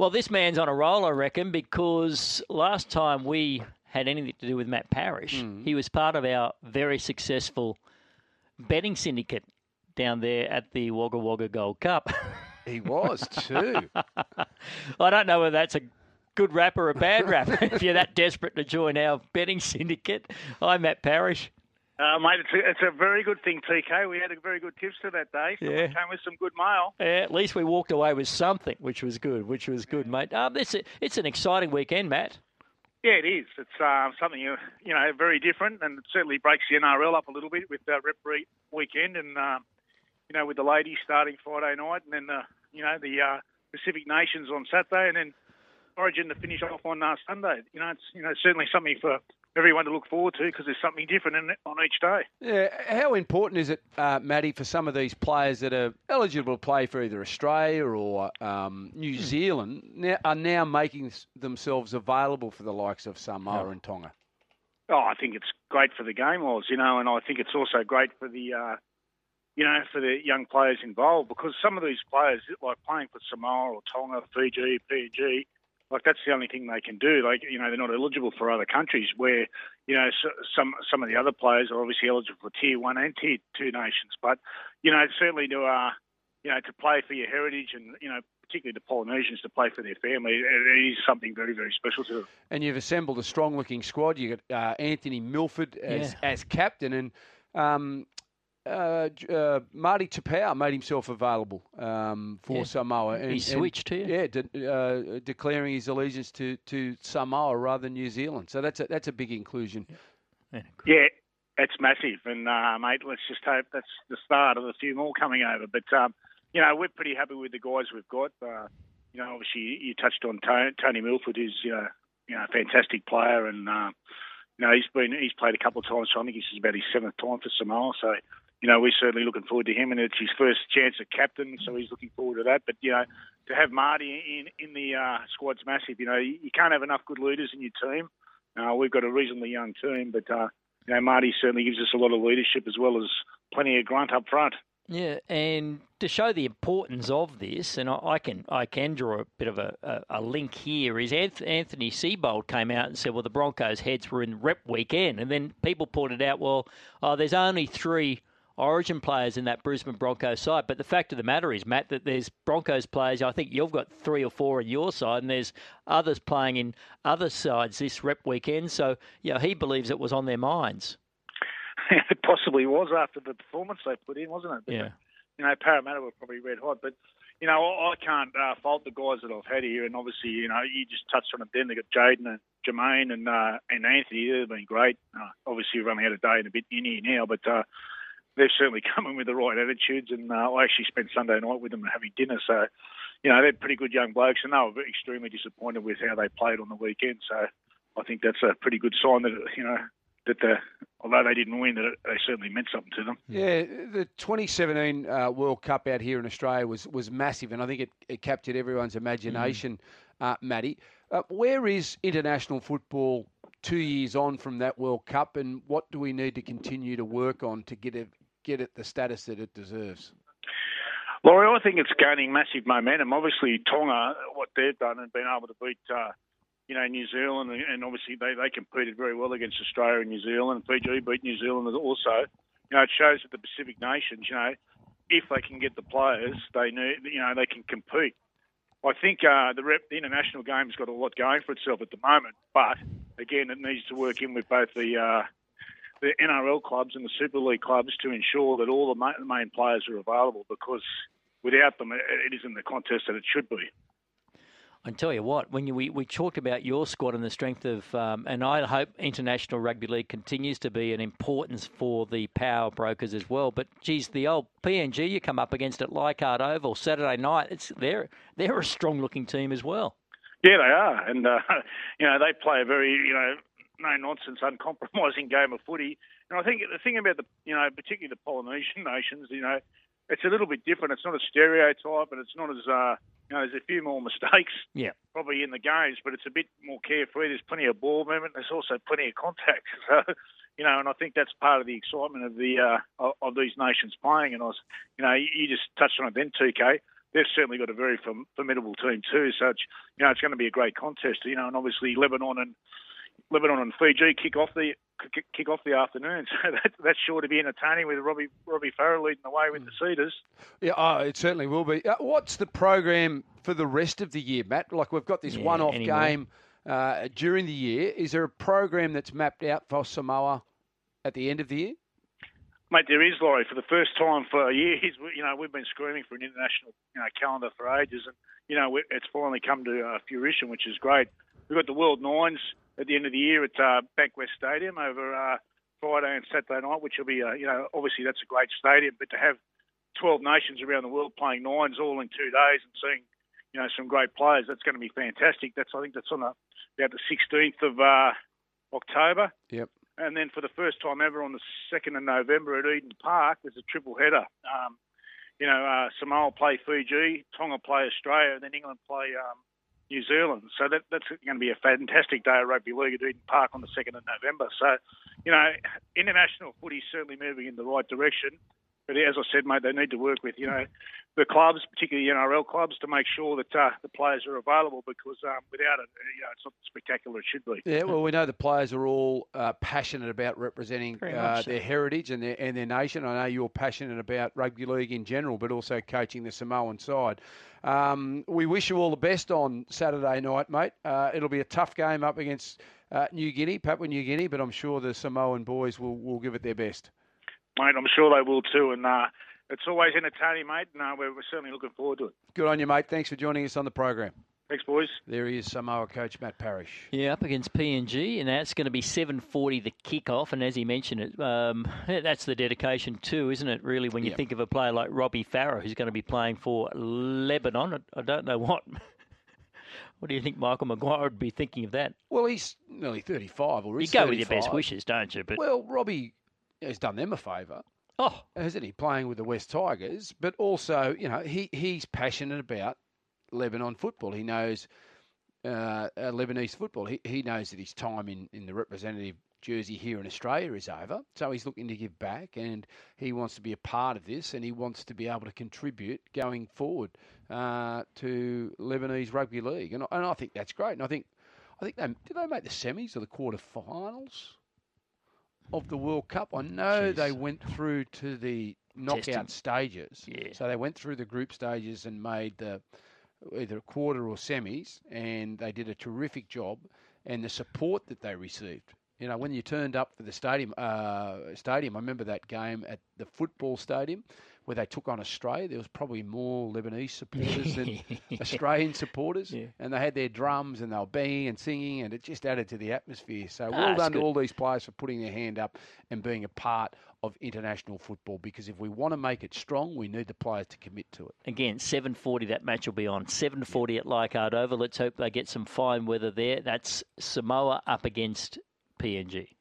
Well, this man's on a roll, I reckon, because last time we had anything to do with Matt Parrish, he was part of our very successful betting syndicate down there at the Wagga Wagga Gold Cup. He was too. I don't know whether that's a good rap or a bad rap if you're that desperate to join our betting syndicate. I'm Matt Parrish. Mate, it's a very good thing, TK. We had a very good tipster that day. Someone came with some good mail. Yeah, at least we walked away with something, which was good, mate. It's an exciting weekend, Matt. Yeah, it is. It's something, very different, and it certainly breaks the NRL up a little bit with Rep weekend and, with the ladies starting Friday night and then, the Pacific Nations on Saturday and then Origin to finish off on Sunday. It's certainly something for everyone to look forward to because there's something different on each day. Yeah, how important is it, Matty, for some of these players that are eligible to play for either Australia or New Zealand are now making themselves available for the likes of Samoa and Tonga? Oh, I think it's great for the game, Oz, and I think it's also great for the, for the young players involved because some of these players, like playing for Samoa or Tonga, Fiji, PNG, like that's the only thing they can do. Like, they're not eligible for other countries where, some of the other players are obviously eligible for Tier 1 and Tier 2 nations. But, certainly to play for your heritage and, particularly the Polynesians to play for their family, it is something very, very special to them. And you've assembled a strong-looking squad. You've got Anthony Milford as captain and Marty Tapau made himself available for Samoa. He switched too. Yeah, declaring his allegiance to Samoa rather than New Zealand. So that's a big inclusion. Yeah, it's massive. And, mate, let's just hope that's the start of a few more coming over. But, we're pretty happy with the guys we've got. Obviously you touched on Tony Milford, who's, a fantastic player. And, he's played a couple of times. So I think this is about his 7th time for Samoa. So, we're certainly looking forward to him, and it's his first chance at captain, so he's looking forward to that. But, to have Marty in the squad's massive. You can't have enough good leaders in your team. We've got a reasonably young team, but, Marty certainly gives us a lot of leadership as well as plenty of grunt up front. Yeah, and to show the importance of this, and I can draw a bit of a link here, is Anthony Seibold came out and said, well, the Broncos' heads were in Rep weekend, and then people pointed out, there's only 3 Origin players in that Brisbane Broncos side. But the fact of the matter is, Matt, that there's Broncos players, I think you've got 3 or 4 on your side, and there's others playing in other sides this Rep weekend. So, he believes it was on their minds. It possibly was after the performance they put in, wasn't it? But, yeah. Parramatta were probably red hot. But, I can't fault the guys that I've had here. And obviously, you just touched on it then. They've got Jaden and Jermaine and Anthony. They've been great. Obviously, we've only had a day and a bit in here now, but they've certainly come in with the right attitudes. And I actually spent Sunday night with them having dinner. So, they're pretty good young blokes. And they were extremely disappointed with how they played on the weekend. So I think that's a pretty good sign that, although they didn't win, that they certainly meant something to them. Yeah, the 2017 World Cup out here in Australia was massive, and I think it captured everyone's imagination, Matty. Where is international football 2 years on from that World Cup, and what do we need to continue to work on to get it the status that it deserves? Laurie, I think it's gaining massive momentum. Obviously, Tonga, what they've done and been able to beat New Zealand, and obviously they competed very well against Australia and New Zealand. Fiji beat New Zealand also. It shows that the Pacific nations, if they can get the players, they can compete. I think the international game's got a lot going for itself at the moment, but again, it needs to work in with both the NRL clubs and the Super League clubs to ensure that all the main players are available, because without them, it isn't the contest that it should be. I tell you what, when we talked about your squad and the strength of, and I hope International Rugby League continues to be an importance for the power brokers as well. But geez, the old PNG you come up against at Leichhardt Oval Saturday night, they're a strong looking team as well. Yeah, they are, and they play a very no nonsense, uncompromising game of footy. And I think the thing about particularly the Polynesian nations, it's a little bit different. It's not a stereotype, and it's not as there's a few more mistakes probably in the games, but it's a bit more carefree. There's plenty of ball movement. There's also plenty of contact. So, and I think that's part of the excitement of the of these nations playing. And you just touched on it then, 2K. they've certainly got a very formidable team too. So it's going to be a great contest. And obviously Lebanon and Fiji kick off the afternoon. So that's sure to be entertaining with Robbie Farah leading the way with the Cedars. Yeah, it certainly will be. What's the program for the rest of the year, Matt? Like we've got this one-off game during the year. Is there a program that's mapped out for Samoa at the end of the year? Mate, there is, Laurie. For the first time for years, we've been screaming for an international calendar for ages, and it's finally come to fruition, which is great. We've got the World Nines at the end of the year at Bankwest Stadium over Friday and Saturday night, which will be, obviously that's a great stadium, but to have 12 nations around the world playing nines all in 2 days and seeing, some great players, that's going to be fantastic. I think that's on about the 16th of October. Yep. And then for the first time ever on the 2nd of November at Eden Park, there's a triple header. Samoa play Fiji, Tonga play Australia, and then England play New Zealand. So that's going to be a fantastic day of rugby league at Eden Park on the 2nd of November. So, international footy is certainly moving in the right direction. But as I said, mate, they need to work with, the clubs, particularly NRL clubs, to make sure that the players are available because without it, it's not spectacular it should be. Yeah, well, we know the players are all passionate about representing their heritage and their nation. I know you're passionate about rugby league in general, but also coaching the Samoan side. We wish you all the best on Saturday night, mate. It'll be a tough game up against Papua New Guinea, but I'm sure the Samoan boys will give it their best. Mate, I'm sure they will too, and it's always entertaining, mate, and we're certainly looking forward to it. Good on you, mate. Thanks for joining us on the program. Thanks, boys. There he is, Samoa coach Matt Parrish. Yeah, up against PNG, and that's going to be 7:40 the kick-off, and as he mentioned it, that's the dedication too, isn't it, really, when you think of a player like Robbie Farah, who's going to be playing for Lebanon. I don't know what. What do you think Michael Maguire would be thinking of that? Well, he's nearly 35 or you go 35. With your best wishes, don't you? But well, Robbie has done them a favour. Oh, hasn't he? Playing with the West Tigers, but also, he's passionate about Lebanon football. He knows Lebanese football. He knows that his time in the representative jersey here in Australia is over, so he's looking to give back, and he wants to be a part of this, and he wants to be able to contribute going forward to Lebanese rugby league, and I think that's great. And I think did they make the semis or the quarterfinals of the World Cup? I know they went through to the knockout stages. Yeah. So they went through the group stages and made either a quarter or semis, and they did a terrific job. And the support that they received, when you turned up for the stadium, I remember that game at the football stadium where they took on Australia. There was probably more Lebanese supporters than Australian supporters. Yeah. And they had their drums and they were banging and singing, and it just added to the atmosphere. So well done to all these players for putting their hand up and being a part of international football, because if we want to make it strong, we need the players to commit to it. Again, 7:40 that match will be on. 7:40 at Leichhardt Oval. Let's hope they get some fine weather there. That's Samoa up against PNG.